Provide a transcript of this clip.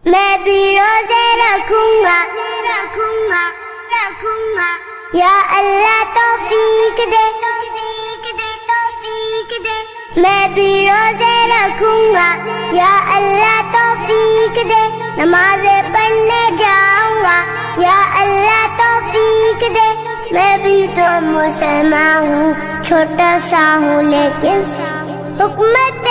मैं भी रोजे रखूंगा रखूंगा रखूंगा। या अल्लाह तौफीक दे तौफीक दे तौफीक दे। मैं भी रोजे रखूंगा या अल्लाह तौफीक दे। नमाज़े पढ़ने जाऊंगा या अल्लाह तौफीक दे। मैं भी तो मुसलमान हूँ, छोटा सा हूँ लेकिन हुक्मत